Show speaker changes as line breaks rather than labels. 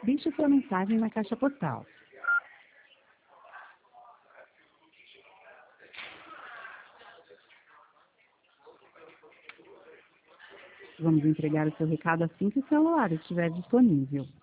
Deixe sua mensagem na caixa postal. Vamos entregar o seu recado assim que o celular estiver disponível.